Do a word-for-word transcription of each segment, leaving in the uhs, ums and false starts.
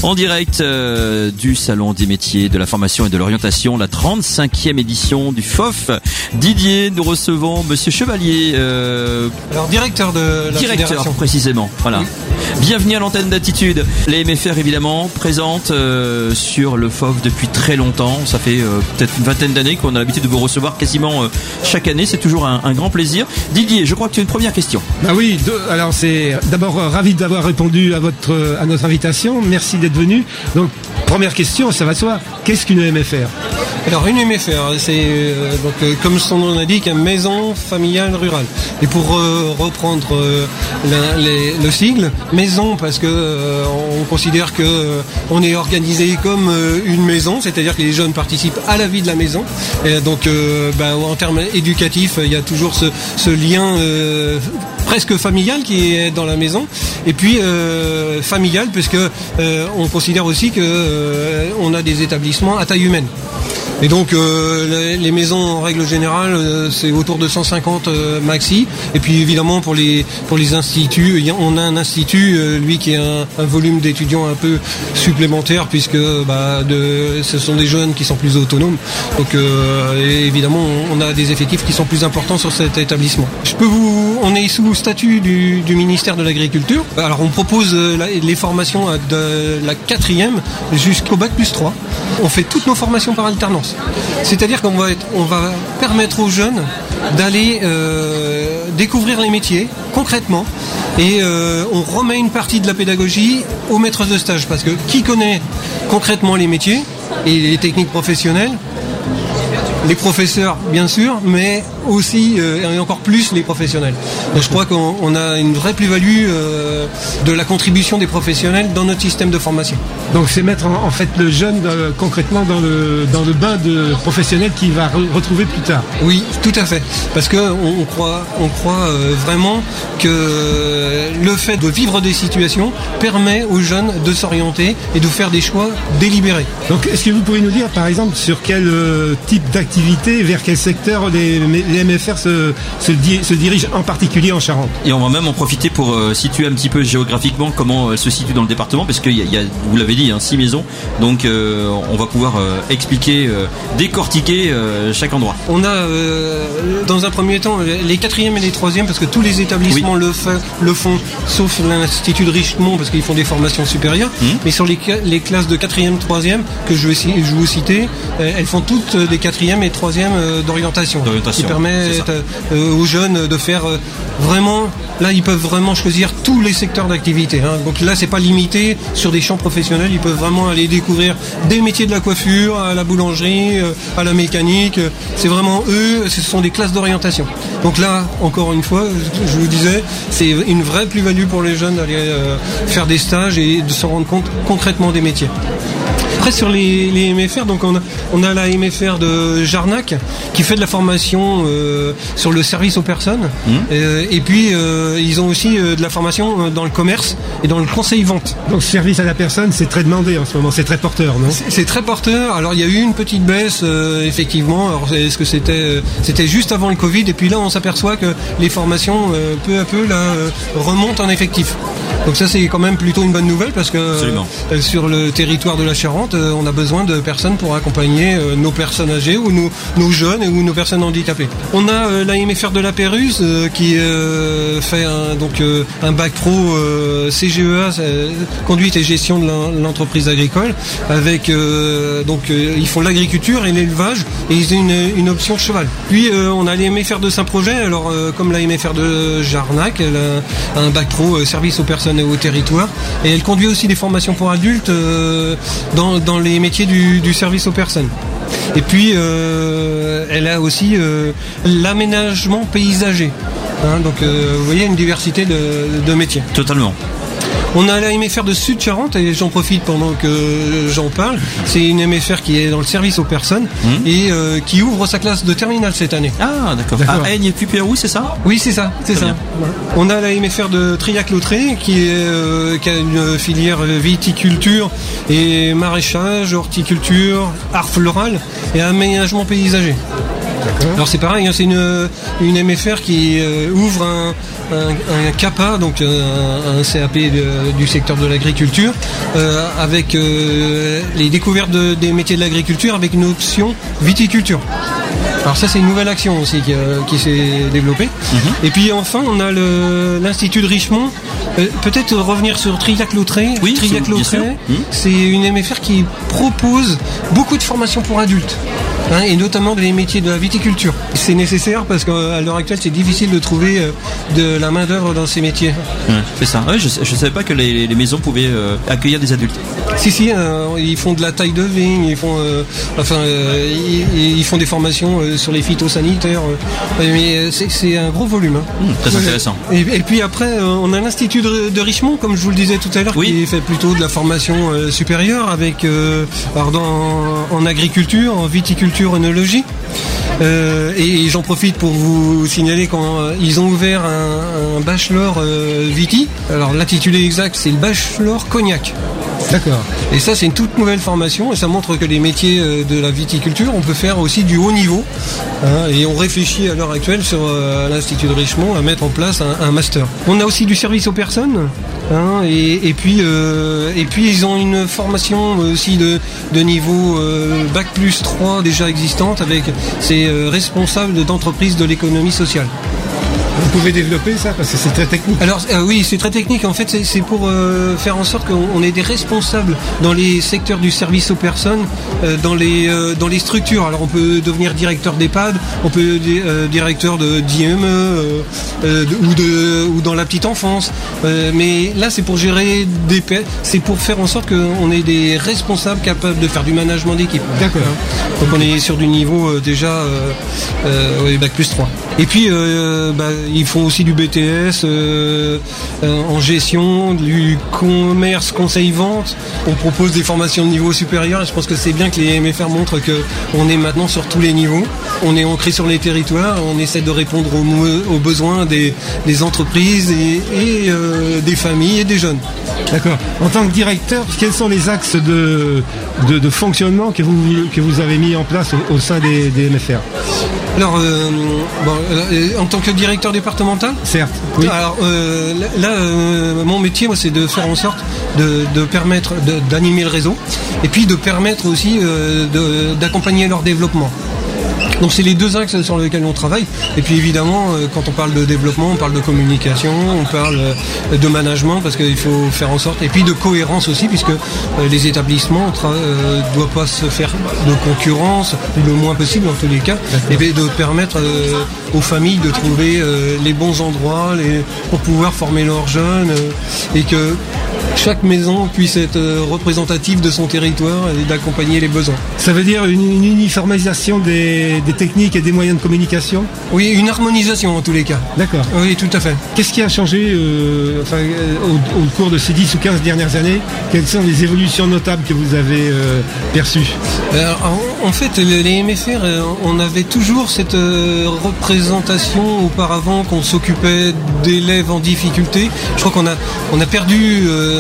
En direct euh, du Salon des métiers, de la formation et de l'orientation, la trente-cinquième édition du F O F. Didier, nous recevons Monsieur Chevalier. Euh, Alors directeur de la directeur fédération. Précisément. Voilà. Oui. Bienvenue à l'antenne d'Attitude. Les M F R évidemment présente euh, sur le F O F depuis très longtemps. Ça fait euh, peut-être une vingtaine d'années qu'on a l'habitude de vous recevoir quasiment euh, chaque année. C'est toujours un, un grand plaisir. Didier, je crois que tu as une première question. Bah oui. De, alors c'est d'abord euh, ravi d'avoir répondu à votre euh, à notre invitation. Merci d'être venu. Donc première question, ça va de soi. Qu'est-ce qu'une M F R ? Alors une M F R, c'est euh, donc euh, comme son nom l'indique, une maison familiale rurale. Et pour euh, reprendre euh, la, les, le sigle, maison parce que euh, on considère que euh, on est organisé comme euh, une maison, c'est-à-dire que les jeunes participent à la vie de la maison. Et donc euh, bah, en termes éducatifs, il y a toujours ce, ce lien euh, presque familial qui est dans la maison. Et puis euh, familial puisque euh, on considère aussi que euh, on a des établissements à taille humaine. Et donc euh, les, les maisons en règle générale euh, c'est autour de cent cinquante euh, maxi. Et puis évidemment pour les pour les instituts, on a un institut euh, lui qui a un, un volume d'étudiants un peu supplémentaire puisque bah, de, ce sont des jeunes qui sont plus autonomes. Donc euh, et évidemment on a des effectifs qui sont plus importants sur cet établissement. Je peux vous, on est sous statut du, du ministère de l'Agriculture. Alors on propose euh, la, les formations de la quatrième jusqu'au bac plus trois. On fait toutes nos formations par alternance. C'est-à-dire qu'on va, être, on va permettre aux jeunes d'aller euh, découvrir les métiers concrètement et euh, on remet une partie de la pédagogie aux maîtres de stage parce que qui connaît concrètement les métiers et les techniques professionnelles, les professeurs bien sûr, mais aussi euh, et encore plus les professionnels. Donc je crois qu'on on a une vraie plus-value euh, de la contribution des professionnels dans notre système de formation. Donc c'est mettre en, en fait le jeune euh, concrètement dans le dans le bain de professionnels qu'il va re- retrouver plus tard. Oui, tout à fait. Parce que on, on croit on croit euh, vraiment que le fait de vivre des situations permet aux jeunes de s'orienter et de faire des choix délibérés. Donc est-ce que vous pouvez nous dire par exemple sur quel euh, type d'activité, vers quel secteur les, les M F R se, se, di- se dirigent en particulier en Charente ? Et on va même en profiter pour euh, situer un petit peu géographiquement comment elle euh, se situe dans le département, parce qu'il y a, il y a vous l'avez dit, hein, six maisons, donc euh, on va pouvoir euh, expliquer, euh, décortiquer euh, chaque endroit. On a euh, dans un premier temps les quatrièmes et les troisièmes, parce que tous les établissements oui. le, fait, le font, sauf l'Institut de Richemont, parce qu'ils font des formations supérieures, mmh. mais sur les, les classes de quatrième, troisième, que je vais, je vais vous citer, euh, elles font toutes des quatrièmes et troisièmes euh, d'orientation, d'orientation, qui permettent euh, aux jeunes de faire euh, vraiment, là ils peuvent vraiment choisir tous les secteurs d'activité, hein. Donc là c'est pas limité sur des champs professionnels, ils peuvent vraiment aller découvrir des métiers de la coiffure, à la boulangerie, euh, à la mécanique, c'est vraiment eux, ce sont des classes d'orientation. Donc là, encore une fois, je vous disais, c'est une vraie plus-value pour les jeunes d'aller euh, faire des stages et de se rendre compte concrètement des métiers. Après sur les, les M F R, donc on a, on a la M F R de Jarnac qui fait de la formation euh, sur le service aux personnes mmh. euh, et puis euh, ils ont aussi euh, de la formation dans le commerce et dans le conseil vente. Donc service à la personne, c'est très demandé en ce moment, c'est très porteur, non ? C'est, c'est très porteur. Alors il y a eu une petite baisse euh, effectivement. Alors est-ce que c'était euh, c'était juste avant le Covid et puis là on s'aperçoit que les formations euh, peu à peu là euh, remontent en effectif. Donc ça c'est quand même plutôt une bonne nouvelle parce que euh, sur le territoire de la Charente, euh, on a besoin de personnes pour accompagner euh, nos personnes âgées ou nos, nos jeunes ou nos personnes handicapées. On a euh, la M F R de la Pérouse euh, qui euh, fait un, donc euh, un bac pro euh, C G E A, euh, conduite et gestion de l'entreprise agricole, avec euh, donc euh, ils font l'agriculture et l'élevage et ils ont une, une option cheval. Puis euh, on a les M F R de Saint-Projet, alors euh, comme la M F R de Jarnac, elle a un bac pro euh, service aux personnes et au territoire, et elle conduit aussi des formations pour adultes euh, dans, dans les métiers du, du service aux personnes. Et puis euh, elle a aussi euh, l'aménagement paysager, hein, donc euh, vous voyez une diversité de, de métiers. Totalement. On a la M F R de Sud-Charente, et j'en profite pendant que j'en parle. C'est une M F R qui est dans le service aux personnes mmh. et euh, qui ouvre sa classe de terminale cette année. Ah, d'accord. d'accord. À Aigne et puis Pérou, c'est ça ? Oui, c'est ça. C'est ça. Voilà. On a la M F R de Triac-Lautré qui, est, euh, qui a une filière viticulture et maraîchage, horticulture, art floral et aménagement paysager. D'accord. Alors c'est pareil, hein, c'est une, une M F R qui euh, ouvre un, un, un CAPA, donc un, un C A P de, du secteur de l'agriculture, euh, avec euh, les découvertes de, des métiers de l'agriculture, avec une option viticulture. Alors ça c'est une nouvelle action aussi qui, euh, qui s'est développée. Mm-hmm. Et puis enfin on a le, l'Institut de Richemont. Euh, peut-être revenir sur Trillac-Lautrey. Oui, Trillac-Lautrey, c'est une M F R qui propose beaucoup de formations pour adultes. Hein, et notamment les métiers de la viticulture. C'est nécessaire parce qu'à l'heure actuelle, c'est difficile de trouver euh, de la main-d'œuvre dans ces métiers. Ouais, c'est ça. Ouais, je ne savais pas que les, les maisons pouvaient euh, accueillir des adultes. Si, si, euh, ils font de la taille de vigne, ils font, euh, enfin, euh, ils, ils font des formations euh, sur les phytosanitaires. Euh, mais c'est, c'est un gros volume. Hein. Mmh, très intéressant. Et, et puis après, euh, on a l'Institut de, de Richemont, comme je vous le disais tout à l'heure, oui. qui fait plutôt de la formation euh, supérieure avec, euh, alors dans, en agriculture, en viticulture, œnologie. Euh, et, et j'en profite pour vous signaler quand euh, ils ont ouvert un, un bachelor euh, Viti. Alors l'intitulé exact c'est le bachelor Cognac. D'accord. Et ça c'est une toute nouvelle formation et ça montre que les métiers euh, de la viticulture on peut faire aussi du haut niveau. Hein, et on réfléchit à l'heure actuelle sur euh, l'Institut de Richemont à mettre en place un, un master. On a aussi du service aux personnes. Hein, et, et puis euh, et puis ils ont une formation aussi de, de niveau euh, bac plus trois déjà existante avec ces euh, responsables d'entreprises de l'économie sociale. Vous pouvez développer ça parce que c'est très technique. Alors euh, oui, c'est très technique. En fait, c'est, c'est pour euh, faire en sorte qu'on ait des responsables dans les secteurs du service aux personnes, euh, dans les euh, dans les structures. Alors on peut devenir directeur d'EHPAD, on peut euh, directeur de d'I M E euh, euh, de, ou de ou dans la petite enfance. Euh, mais là, c'est pour gérer des pa- c'est pour faire en sorte qu'on ait des responsables capables de faire du management d'équipe. D'accord. Donc on est sur du niveau euh, déjà euh, euh, ouais, bac plus trois. Et puis euh, bah, ils font aussi du B T S euh, euh, en gestion, du commerce, conseil, vente. On propose des formations de niveau supérieur et je pense que c'est bien que les M F R montrent qu'on est maintenant sur tous les niveaux. On est ancré sur les territoires, on essaie de répondre aux, aux besoins des, des entreprises et, et euh, des familles et des jeunes. D'accord. En tant que directeur, quels sont les axes de, de, de fonctionnement que vous, que vous avez mis en place au, au sein des, des M F R ? Alors, euh, bon, euh, en tant que directeur départemental, certes. Oui. Alors euh, là, euh, mon métier, moi, c'est de faire en sorte de, de permettre de, d'animer le réseau, et puis de permettre aussi euh, de, d'accompagner leur développement. Donc c'est les deux axes sur lesquels on travaille. Et puis évidemment, quand on parle de développement, on parle de communication, on parle de management, parce qu'il faut faire en sorte, et puis de cohérence aussi, puisque les établissements ne doivent pas se faire de concurrence, le moins possible en tous les cas, et bien de permettre euh, aux familles de trouver euh, les bons endroits les, pour pouvoir former leurs jeunes, euh, et que chaque maison puisse être représentative de son territoire et d'accompagner les besoins. Ça veut dire une, une uniformisation des, des techniques et des moyens de communication ? Oui, une harmonisation en tous les cas. D'accord. Oui, tout à fait. Qu'est-ce qui a changé euh, enfin, au, au cours de ces dix ou quinze dernières années ? Quelles sont les évolutions notables que vous avez euh, perçues ? Alors, en, en fait, les M F R, on avait toujours cette euh, représentation auparavant qu'on s'occupait d'élèves en difficulté. Je crois qu'on a, on a perdu... Euh,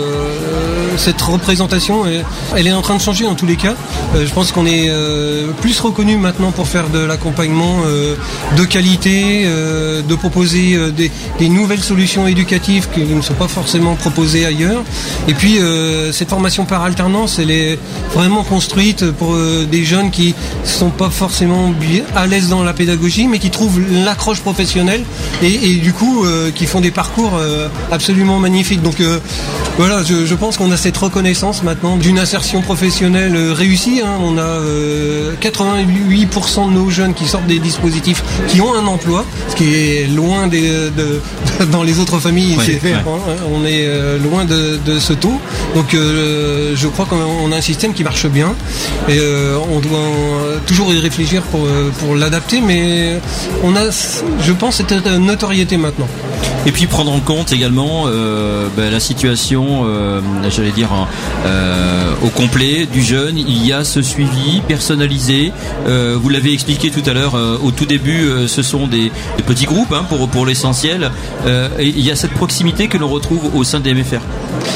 cette représentation, elle est en train de changer en tous les cas. Je pense qu'on est plus reconnu maintenant pour faire de l'accompagnement de qualité, de proposer des, des nouvelles solutions éducatives qui ne sont pas forcément proposées ailleurs. Et puis cette formation par alternance, elle est vraiment construite pour des jeunes qui sont pas forcément à l'aise dans la pédagogie, mais qui trouvent l'accroche professionnelle et, et du coup qui font des parcours absolument magnifiques. Donc voilà, je, je pense qu'on a cette reconnaissance maintenant d'une insertion professionnelle réussie. Hein. On a euh, quatre-vingt-huit pour cent de nos jeunes qui sortent des dispositifs qui ont un emploi, ce qui est loin des, de, de, dans les autres familles. Ouais, c'est, ouais. On est euh, loin de, de ce taux. Donc euh, je crois qu'on a un système qui marche bien et euh, on doit toujours y réfléchir pour, pour l'adapter, mais on a, je pense, cette notoriété maintenant. Et puis prendre en compte également euh, ben, la situation, euh, j'allais dire, euh, au complet du jeune. Il y a ce suivi personnalisé. Euh, vous l'avez expliqué tout à l'heure, euh, au tout début, euh, ce sont des, des petits groupes hein, pour, pour l'essentiel. Euh, et il y a cette proximité que l'on retrouve au sein des M F R.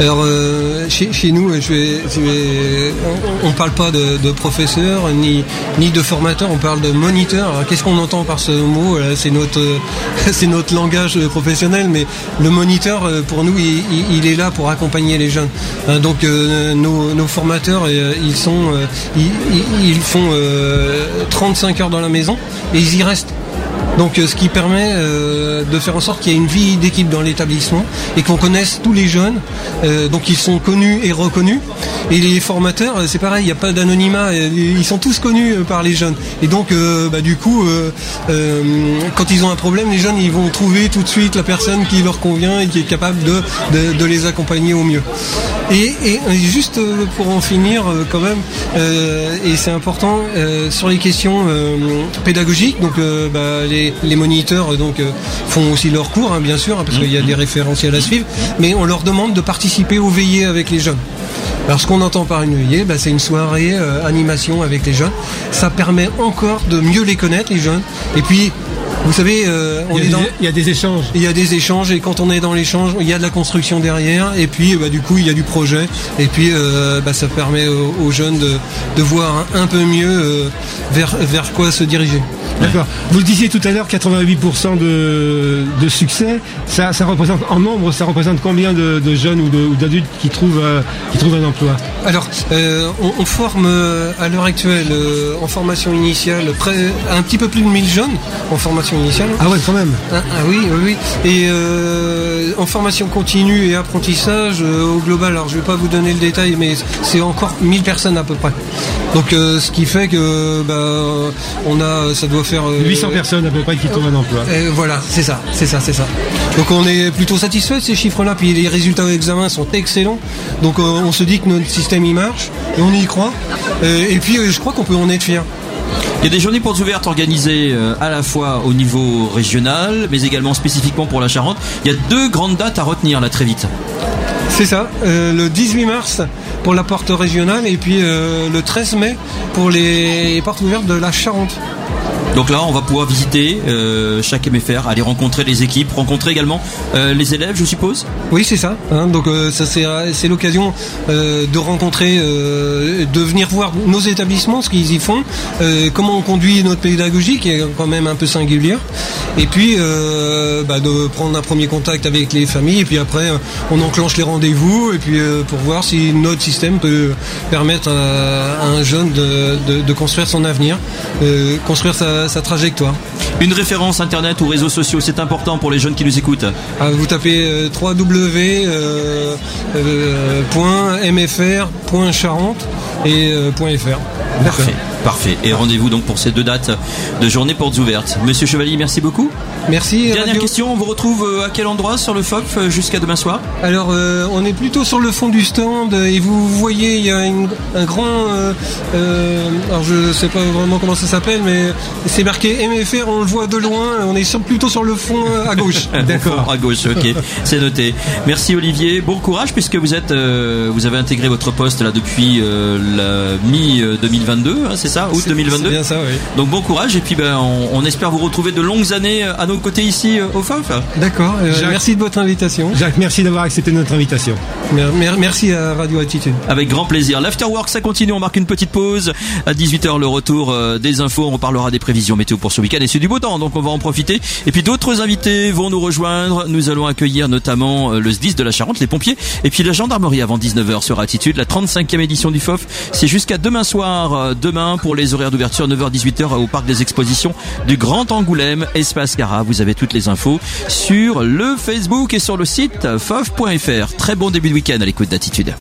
Alors euh, chez, chez nous, je vais, je vais, on, on parle pas de, de professeur ni ni de formateur, on parle de moniteur. Alors, qu'est-ce qu'on entend par ce mot? C'est notre c'est notre langage professionnel, mais le moniteur pour nous, il, il est là pour accompagner les jeunes. Donc euh, nos, nos formateurs, ils sont euh, ils, ils font euh, trente-cinq heures dans la maison et ils y restent. Donc ce qui permet euh, de faire en sorte qu'il y ait une vie d'équipe dans l'établissement et qu'on connaisse tous les jeunes, euh, donc ils sont connus et reconnus. Et les formateurs, c'est pareil, il n'y a pas d'anonymat, ils sont tous connus par les jeunes. Et donc euh, bah, du coup, euh, euh, quand ils ont un problème, les jeunes ils vont trouver tout de suite la personne qui leur convient et qui est capable de, de, de les accompagner au mieux. Et, et juste pour en finir quand même, euh, et c'est important, euh, sur les questions euh, pédagogiques, donc euh, bah, les, les moniteurs donc euh, font aussi leurs cours, hein, bien sûr, hein, parce qu'il y a des référentiels à suivre, mais on leur demande de participer aux veillées avec les jeunes. Alors ce qu'on entend par une veillée, bah, c'est une soirée euh, animation avec les jeunes. Ça permet encore de mieux les connaître, les jeunes. Et puis, vous savez, euh, on il, y a est des, dans... il y a des échanges. Il y a des échanges, et quand on est dans l'échange, il y a de la construction derrière, et puis bah, du coup il y a du projet, et puis euh, bah, ça permet aux, aux jeunes de, de voir un, un peu mieux euh, vers, vers quoi se diriger. D'accord. Vous le disiez tout à l'heure, quatre-vingt-huit pour cent de, de succès. Ça, ça représente en nombre, ça représente combien de, de jeunes ou, de, ou d'adultes qui trouvent, euh, qui trouvent un emploi? Alors, euh, on, on forme euh, à l'heure actuelle euh, en formation initiale près, un petit peu plus de mille jeunes en formation initiale. Ah ouais, quand même. Ah, ah oui, oui, oui. Et euh, en formation continue et apprentissage euh, au global. Alors, je vais pas vous donner le détail, mais c'est encore mille personnes à peu près. Donc, euh, ce qui fait que bah, on a, ça doit faire euh, huit cents personnes à peu près qui trouvent un emploi. Euh, voilà, c'est ça, c'est ça, c'est ça. Donc, on est plutôt satisfait de ces chiffres-là. Puis les résultats d'examen sont excellents. Donc, euh, on se dit que notre système il marche et on y croit. Euh, et puis, euh, je crois qu'on peut en être fier. Il y a des journées portes ouvertes organisées à la fois au niveau régional, mais également spécifiquement pour la Charente. Il y a deux grandes dates à retenir là très vite. C'est ça, euh, le dix-huit mars pour la porte régionale et puis euh, le treize mai pour les portes ouvertes de la Charente. Donc là, on va pouvoir visiter euh, chaque M F R, aller rencontrer les équipes, rencontrer également euh, les élèves, je suppose. Oui, c'est ça. Hein, donc euh, ça c'est, c'est l'occasion euh, de rencontrer, euh, de venir voir nos établissements, ce qu'ils y font, euh, comment on conduit notre pédagogie qui est quand même un peu singulière, et puis euh, bah, de prendre un premier contact avec les familles, et puis après on enclenche les rendez-vous, et puis euh, pour voir si notre système peut permettre à, à un jeune de, de, de construire son avenir, euh, construire sa sa trajectoire. Une référence internet ou réseaux sociaux, c'est important pour les jeunes qui nous écoutent. Ah, vous tapez euh, w w w point m f r point charente et euh, .fr. Parfait, parfait. Et rendez-vous donc pour ces deux dates de journée portes ouvertes. Monsieur Chevalier, merci beaucoup. Merci. Dernière Radio. question, on vous retrouve à quel endroit sur le F O F jusqu'à demain soir? Alors, euh, on est plutôt sur le fond du stand et vous voyez, il y a une, un grand... Euh, euh, alors, je sais pas vraiment comment ça s'appelle, mais c'est marqué M F R, on le voit de loin, on est sur, plutôt sur le fond à gauche. D'accord. À gauche, ok, c'est noté. Merci Olivier, bon courage puisque vous êtes, euh, vous avez intégré votre poste là depuis euh, la mi deux mille vingt-deux, hein, c'est ça, août deux mille vingt-deux. C'est bien ça, oui. Donc bon courage et puis ben on, on espère vous retrouver de longues années à nos côtés ici euh, au F O F. D'accord. Euh, merci de votre invitation. Jacques, merci d'avoir accepté notre invitation. Merci à Radio Attitude. Avec grand plaisir. L'Afterwork, ça continue. On marque une petite pause. À dix-huit heures, le retour euh, des infos. On reparlera des prévisions météo pour ce week-end et c'est du beau temps. Donc on va en profiter. Et puis d'autres invités vont nous rejoindre. Nous allons accueillir notamment euh, le S D I S de la Charente, les pompiers, et puis la gendarmerie avant dix-neuf heures sur Attitude. La trente-cinquième édition du F O F. C'est jusqu'à demain soir. Demain pour les horaires d'ouverture neuf heures dix-huit heures au parc des expositions du Grand Angoulême, Espace Cara. Vous avez toutes les infos sur le Facebook et sur le site f o f point f r. Très bon début de week-end à l'écoute d'Attitude.